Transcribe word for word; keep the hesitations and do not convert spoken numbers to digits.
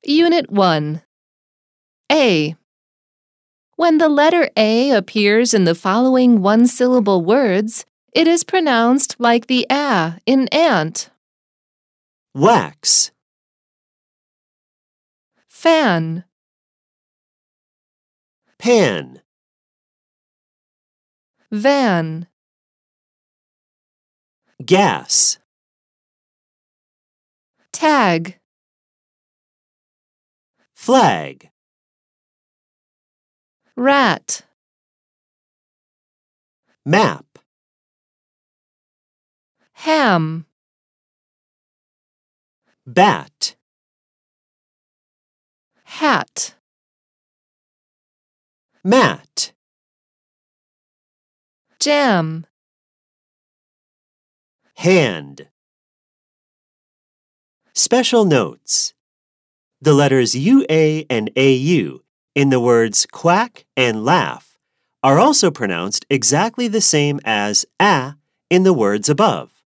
Unit one. A. When the letter A appears in the following one-syllable words, it is pronounced like the A in ant. Wax, Fan, pan, van, gas, tag, flag, rat, map, ham, bat, hat, mat, jam, hand. Special notes. The letters U A and A U in the words quack and laugh are also pronounced exactly the same as A in the words above.